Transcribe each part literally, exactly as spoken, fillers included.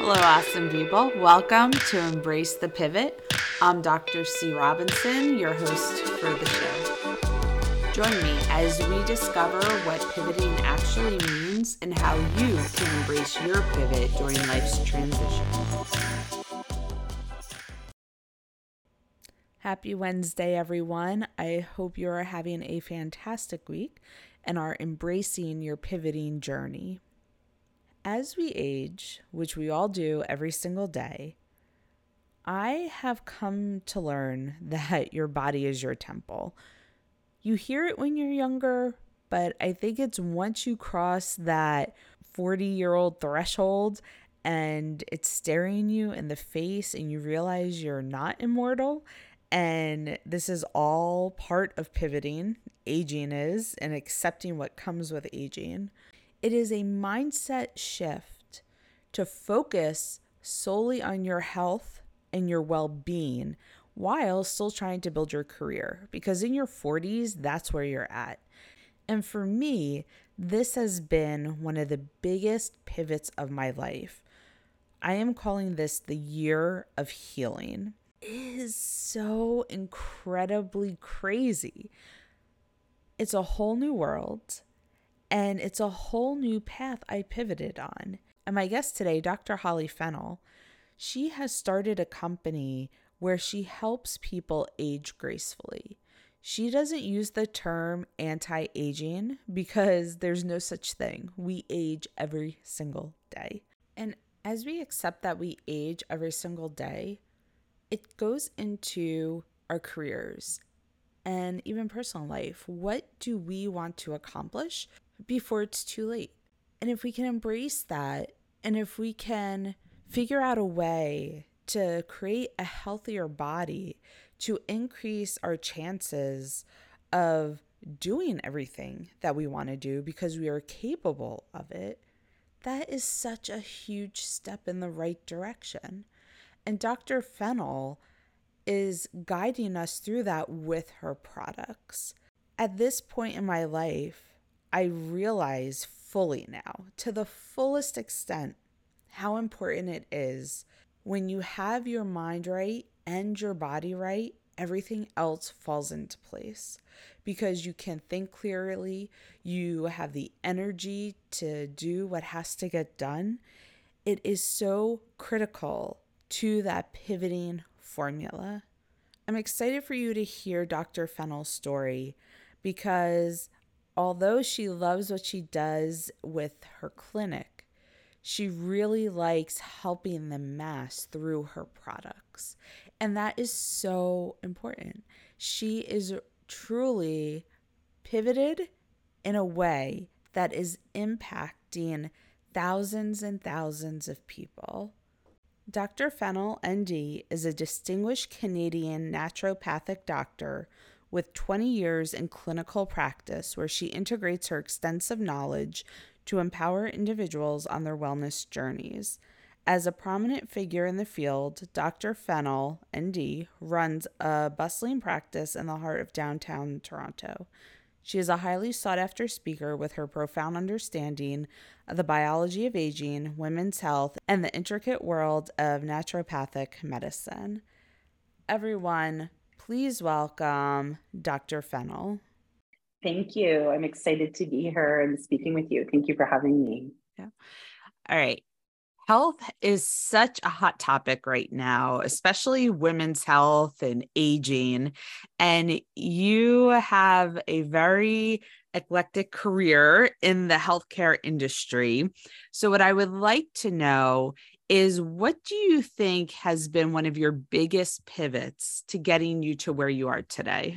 Hello, awesome people. Welcome to Embrace the Pivot. I'm Doctor C. Robinson, your host for the show. Join me as we discover what pivoting actually means and how you can embrace your pivot during life's transition. Happy Wednesday, everyone. I hope you are having a fantastic week and are embracing your pivoting journey. As we age, which we all do every single day, I have come to learn that your body is your temple. You hear it when you're younger, but I think it's once you cross that forty-year-old threshold and it's staring you in the face and you realize you're not immortal, and this is all part of pivoting, aging is, and accepting what comes with aging. It is a mindset shift to focus solely on your health and your well-being while still trying to build your career, because in your forties, that's where you're at. And for me, this has been one of the biggest pivots of my life. I am calling this the year of healing. It is so incredibly crazy. It's a whole new world. And it's a whole new path I pivoted on. And my guest today, Doctor Holly Fennell, she has started a company where she helps people age gracefully. She doesn't use the term anti-aging because there's no such thing. We age every single day. And as we accept that we age every single day, it goes into our careers and even personal life. What do we want to accomplish before it's too late? And if we can embrace that, and if we can figure out a way to create a healthier body to increase our chances of doing everything that we want to do because we are capable of it, that is such a huge step in the right direction. And Doctor Fennell is guiding us through that with her products. At this point in my life, I realize fully now, to the fullest extent, how important it is when you have your mind right and your body right, everything else falls into place because you can think clearly, you have the energy to do what has to get done. It is so critical to that pivoting formula. I'm excited for you to hear Doctor Fennell's story because although she loves what she does with her clinic, she really likes helping the mass through her products. And that is so important. She is truly pivoted in a way that is impacting thousands and thousands of people. Doctor Fennell, N D, is a distinguished Canadian naturopathic doctor with twenty years in clinical practice where she integrates her extensive knowledge to empower individuals on their wellness journeys. As a prominent figure in the field, Doctor Fennell, N D, runs a bustling practice in the heart of downtown Toronto. She is a highly sought-after speaker with her profound understanding of the biology of aging, women's health, and the intricate world of naturopathic medicine. Everyone, please welcome Doctor Fennell. Thank you. I'm excited to be here and speaking with you. Thank you for having me. Yeah. All right. Health is such a hot topic right now, especially women's health and aging. And you have a very eclectic career in the healthcare industry. So what I would like to know is, what do you think has been one of your biggest pivots to getting you to where you are today?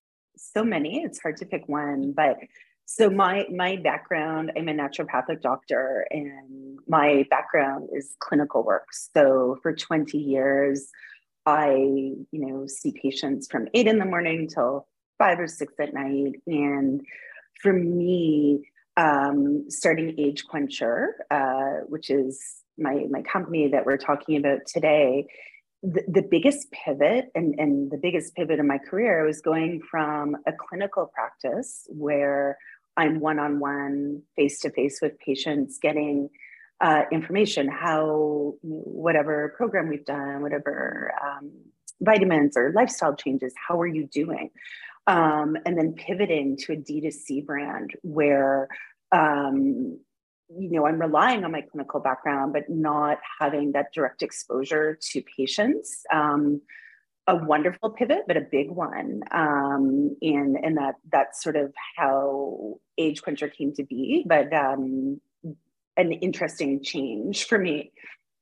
So many, it's hard to pick one, but so my my background, I'm a naturopathic doctor, and my background is clinical work. So for twenty years, I, you know, see patients from eight in the morning till five or six at night. And for me, um, starting Age Quencher, uh, which is my my company that we're talking about today, the, the biggest pivot and, and the biggest pivot in my career was going from a clinical practice where I'm one-on-one, face-to-face with patients, getting uh, information, how whatever program we've done, whatever um, vitamins or lifestyle changes, how are you doing? Um, and then pivoting to a D two C brand where, um, you know, I'm relying on my clinical background, but not having that direct exposure to patients. Um, a wonderful pivot, but a big one. Um, and and that that's sort of how Age Quencher came to be, but um, an interesting change for me.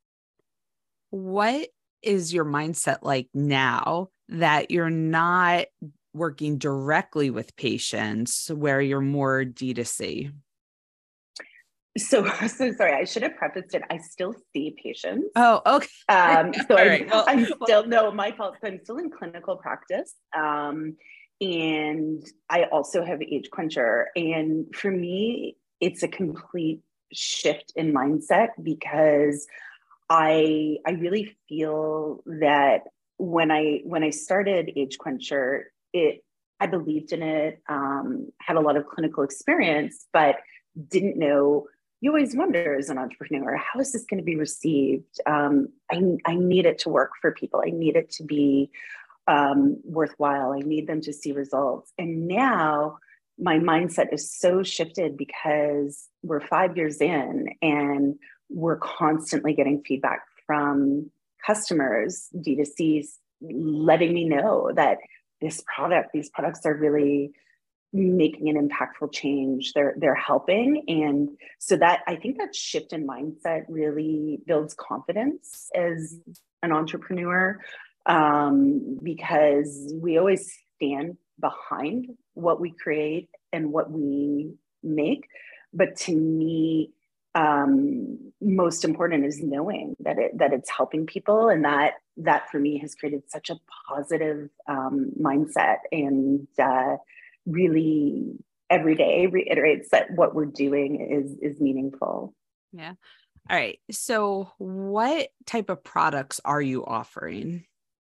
What is your mindset like now that you're not working directly with patients, where you're more D two C? So, so sorry, I should have prefaced it. I still see patients. Oh, okay. Um, so All I, right. Well, I'm still, no, my fault. So I'm still in clinical practice. Um, and I also have Age Quencher. And for me, it's a complete shift in mindset because I, I really feel that when I, when I started Age Quencher, it, I believed in it, um, had a lot of clinical experience, but didn't know. You always wonder as an entrepreneur, how is this going to be received? Um, I, I need it to work for people. I need it to be um, worthwhile. I need them to see results. And now my mindset is so shifted because we're five years in and we're constantly getting feedback from customers, D two Cs, letting me know that this product, these products are really making an impactful change. They're they're helping. And so that, I think that shift in mindset really builds confidence as an entrepreneur, um, because we always stand behind what we create and what we make. But to me, um, most important is knowing that it that it's helping people, and that that for me has created such a positive um, mindset, and uh, really every day reiterates that what we're doing is is meaningful. Yeah. All right. So what type of products are you offering?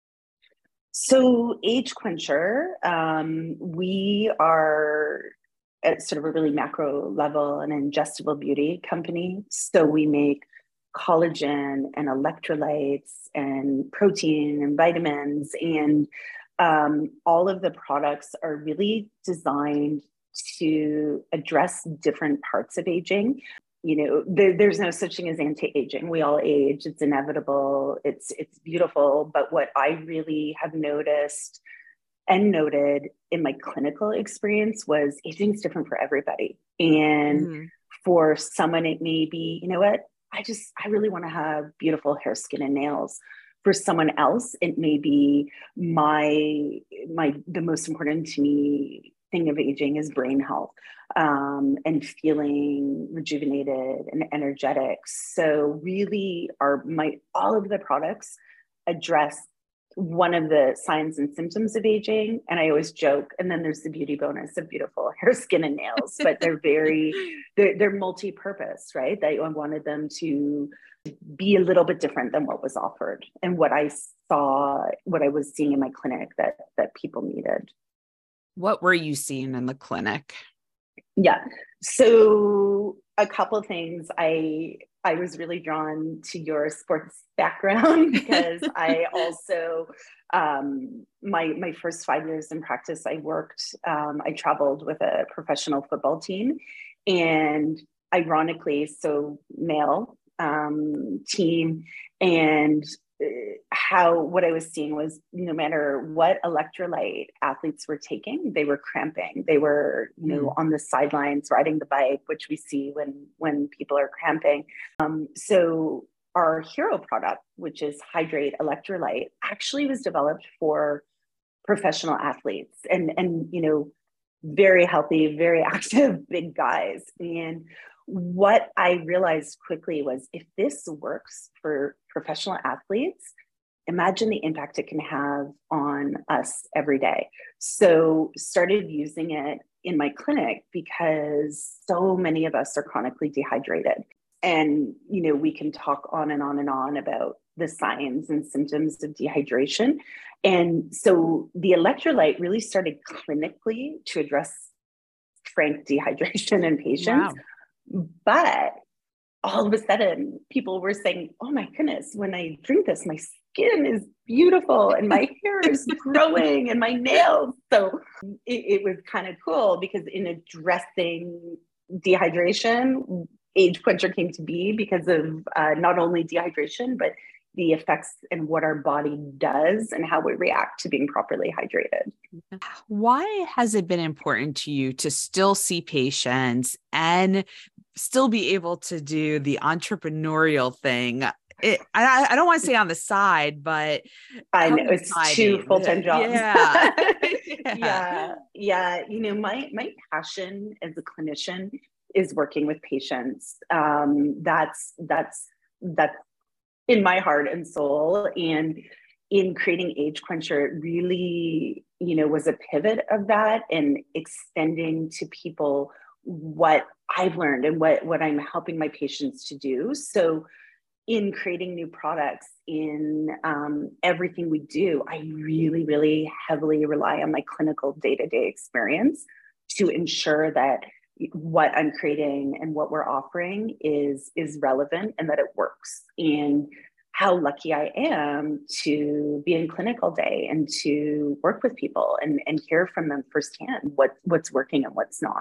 So Age Quencher, um, we are at sort of a really macro level an ingestible beauty company. So we make collagen and electrolytes and protein and vitamins, and um, all of the products are really designed to address different parts of aging. You know, there, there's no such thing as anti-aging. We all age. It's inevitable. It's it's beautiful. But what I really have noticed and noted in my clinical experience was aging is different for everybody. And mm-hmm. for someone, it may be, you know what, I just, I really want to have beautiful hair, skin, and nails. For someone else, it may be my, my, the most important to me thing of aging is brain health, um, and feeling rejuvenated and energetic. So really are my, all of the products address one of the signs and symptoms of aging. And I always joke, and then there's the beauty bonus of beautiful hair, skin, and nails, but they're very, they're, they're multi-purpose, right? That I wanted them to be a little bit different than what was offered and what I saw, what I was seeing in my clinic that, that people needed. What were you seeing in the clinic? Yeah. So a couple of things. I, I was really drawn to your sports background because I also, um, my, my first five years in practice, I worked, um, I traveled with a professional football team, and ironically, so male um, team, and how what I was seeing was no matter what electrolyte athletes were taking, they were cramping. They were, you know, mm. on the sidelines riding the bike, which we see when when people are cramping. Um, so our hero product, which is Hydrate Electrolyte, actually was developed for professional athletes and and you know, very healthy, very active, big guys. And what I realized quickly was if this works for professional athletes, imagine the impact it can have on us every day. So started using it in my clinic because so many of us are chronically dehydrated. And, you know, we can talk on and on and on about the signs and symptoms of dehydration. And so the electrolyte really started clinically to address frank dehydration in patients. Wow. But all of a sudden people were saying, oh my goodness, when I drink this, my skin is beautiful and my hair is growing and my nails. So it, it was kind of cool because in addressing dehydration, Age Quencher came to be because of uh, not only dehydration, but the effects and what our body does and how we react to being properly hydrated. Why has it been important to you to still see patients and still be able to do the entrepreneurial thing? It, I, I don't want to say on the side, but I know it's two full-time jobs. Yeah. yeah. yeah. Yeah. You know, my, my passion as a clinician is working with patients. Um, that's, that's, that's in my heart and soul. And in creating Age Quencher, it really, you know, was a pivot of that and extending to people what I've learned and what, what I'm helping my patients to do. So in creating new products, in um, everything we do, I really, really heavily rely on my clinical day-to-day experience to ensure that what I'm creating and what we're offering is, is relevant and that it works. And how lucky I am to be in clinic all day and to work with people and, and hear from them firsthand what, what's working and what's not.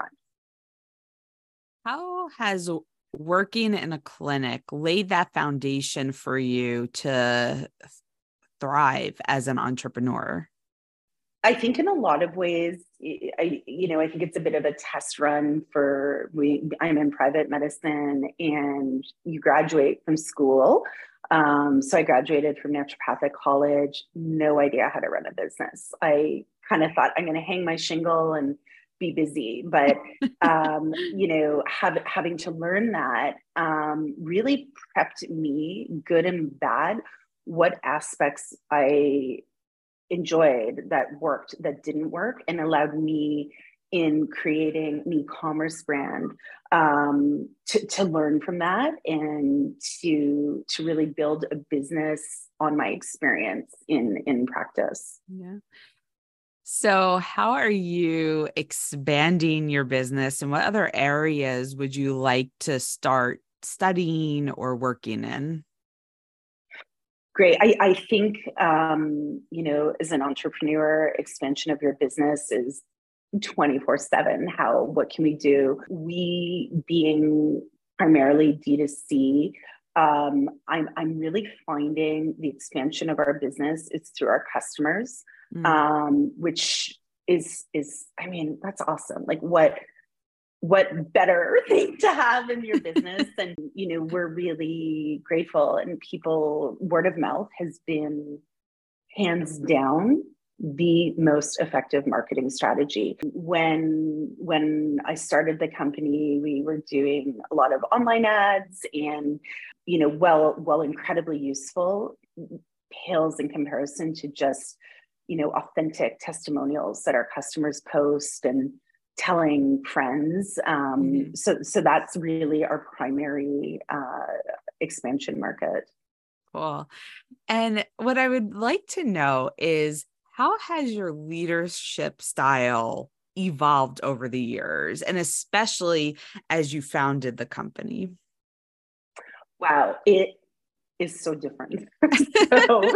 How has working in a clinic laid that foundation for you to thrive as an entrepreneur? I think in a lot of ways, I, you know, I think it's a bit of a test run for we, I'm in private medicine and you graduate from school. Um, so I graduated from naturopathic college, no idea how to run a business. I kind of thought I'm going to hang my shingle and be busy, but, um, you know, have, having to learn that um, really prepped me, good and bad, what aspects I enjoyed that worked, that didn't work, and allowed me in creating an e-commerce brand um, to, to learn from that and to, to really build a business on my experience in, in practice. Yeah. So how are you expanding your business and what other areas would you like to start studying or working in? Great. I, I think, um, you know, as an entrepreneur, expansion of your business is twenty-four seven. How, what can we do? We being primarily D two C, um, I'm, I'm really finding the expansion of our business is through our customers, mm. um, which is, is, I mean, that's awesome. Like what, what better thing to have in your business? And, you know, we're really grateful, and people, word of mouth has been hands down the most effective marketing strategy. When, when I started the company, we were doing a lot of online ads and, you know, well, well, incredibly useful, pales in comparison to just, you know, authentic testimonials that our customers post and telling friends. Um, mm-hmm. So, so that's really our primary uh, expansion market. Cool. And what I would like to know is, how has your leadership style evolved over the years, and especially as you founded the company? Wow, it is so different. so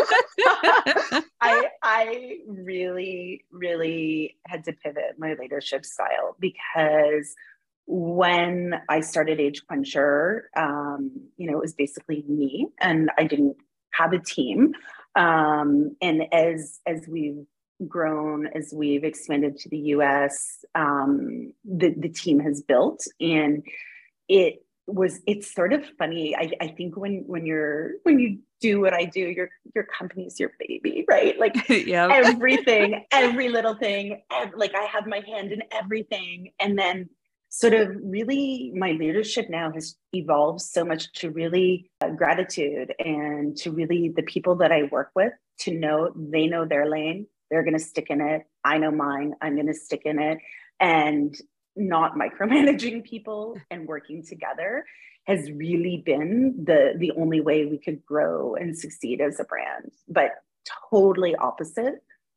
I, I really, really had to pivot my leadership style, because when I started Age Quencher, um, you know, it was basically me, and I didn't have a team. Um, and as as we've grown, as we've expanded to the U S, um, the the team has built, and it was it's sort of funny. I, I think when when you're when you do what I do, your your company's your baby, right? Like yep. everything, every little thing, every, like I have my hand in everything, and then sort of really my leadership now has evolved so much to really uh, gratitude, and to really the people that I work with to know they know their lane, they're going to stick in it. I know mine, I'm going to stick in it, and not micromanaging people and working together has really been the the only way we could grow and succeed as a brand. But totally opposite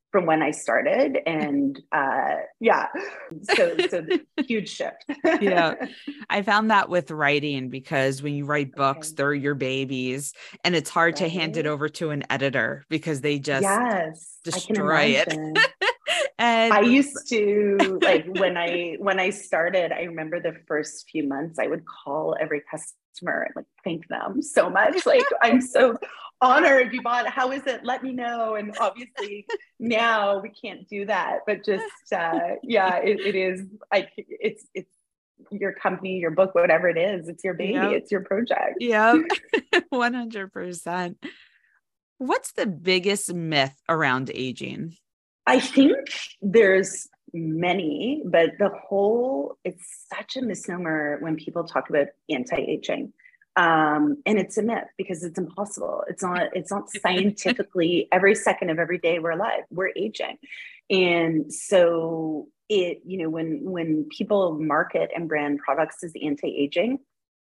from when I started. And uh, yeah, so so huge shift. Yeah, I found that with writing, because when you write books, Okay. they're your babies, and it's hard Right. to hand it over to an editor because they just yes, destroy I it. can imagine. And I used to like when I when I started, I remember the first few months I would call every customer and like thank them so much. Like, I'm so honored you bought. How is it? Let me know. And obviously now we can't do that. But just uh yeah, it, it is like it's it's your company, your book, whatever it is, it's your baby, yep, it's your project. yep, one hundred percent. What's the biggest myth around aging? I think there's many, but the whole, it's such a misnomer when people talk about anti-aging. Um, and it's a myth because it's impossible. It's not, it's not scientifically every second of every day we're alive, we're aging. And so it, you know, when, when people market and brand products as anti-aging,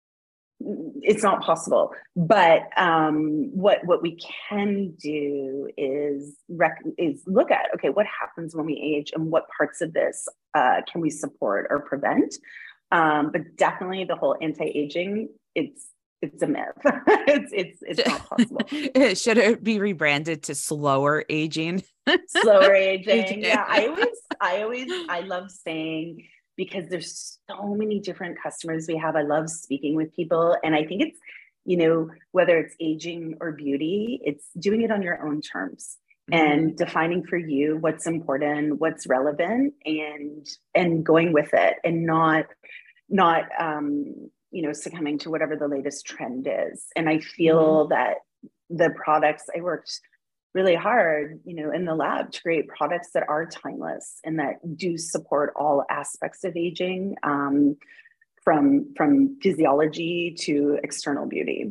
it's not possible. But um, what what we can do is rec- is look at, okay, what happens when we age, and what parts of this uh, can we support or prevent? Um, but definitely the whole anti-aging, it's it's a myth. it's it's it's not possible. Should it be rebranded to slower aging? Slower aging. Yeah, I always I always I love saying, because there's so many different customers we have. I love speaking with people. And I think it's, you know, whether it's aging or beauty, it's doing it on your own terms mm-hmm. and defining for you what's important, what's relevant, and and going with it, and not not um, you know, succumbing to whatever the latest trend is. And I feel mm-hmm. that the products, I worked really hard, you know, in the lab to create products that are timeless and that do support all aspects of aging, um, from from physiology to external beauty.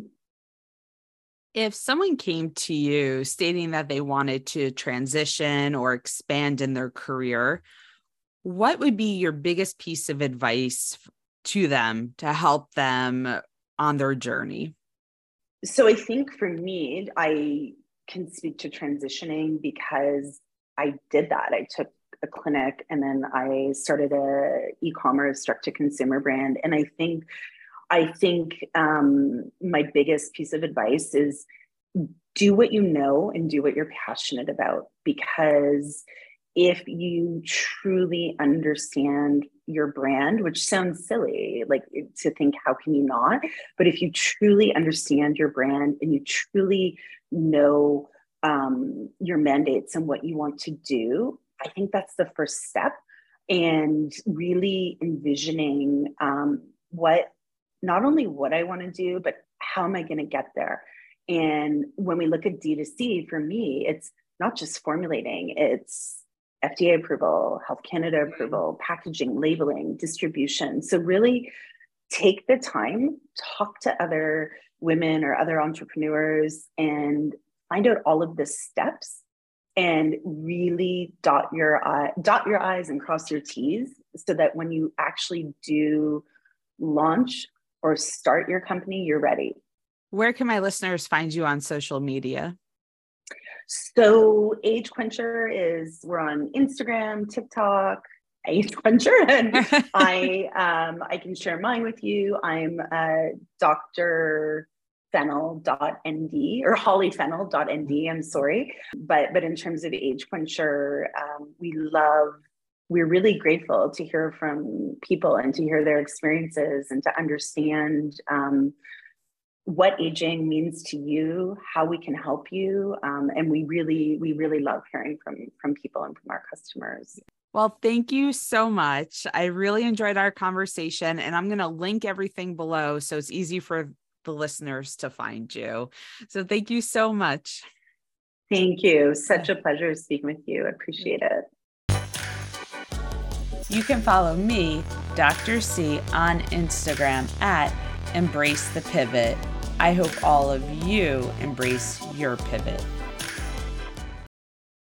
If someone came to you stating that they wanted to transition or expand in their career, what would be your biggest piece of advice to them to help them on their journey? So I think for me, I can speak to transitioning because I did that. I took a clinic and then I started a e-commerce direct to consumer brand. And I think, I think um, my biggest piece of advice is do what you know and do what you're passionate about. Because if you truly understand your brand, which sounds silly, like to think, how can you not? But if you truly understand your brand and you truly know um, your mandates and what you want to do, I think that's the first step. And really envisioning um, what, not only what I want to do, but how am I going to get there? And when we look at D two C, for me, it's not just formulating, it's F D A approval, Health Canada approval, packaging, labeling, distribution. So really take the time, talk to other women or other entrepreneurs and find out all of the steps and really dot your I, dot your I's and cross your T's so that when you actually do launch or start your company, you're ready. Where can my listeners find you on social media? So Age Quencher is, we're on Instagram, TikTok, Age Quencher, and I um, I can share mine with you. I'm uh, Doctor Fennell dot N D or Holly Fennell dot N D. I'm sorry, but but in terms of Age Quencher, um, we love. We're really grateful to hear from people and to hear their experiences and to understand um, what aging means to you, how we can help you. Um, and we really, we really love hearing from, from people and from our customers. Well, thank you so much. I really enjoyed our conversation, and I'm going to link everything below so it's easy for the listeners to find you. So thank you so much. Thank you. Such a pleasure speaking with you. I appreciate it. You can follow me, Doctor C, on Instagram at Embrace the Pivot. I hope all of you embrace your pivot.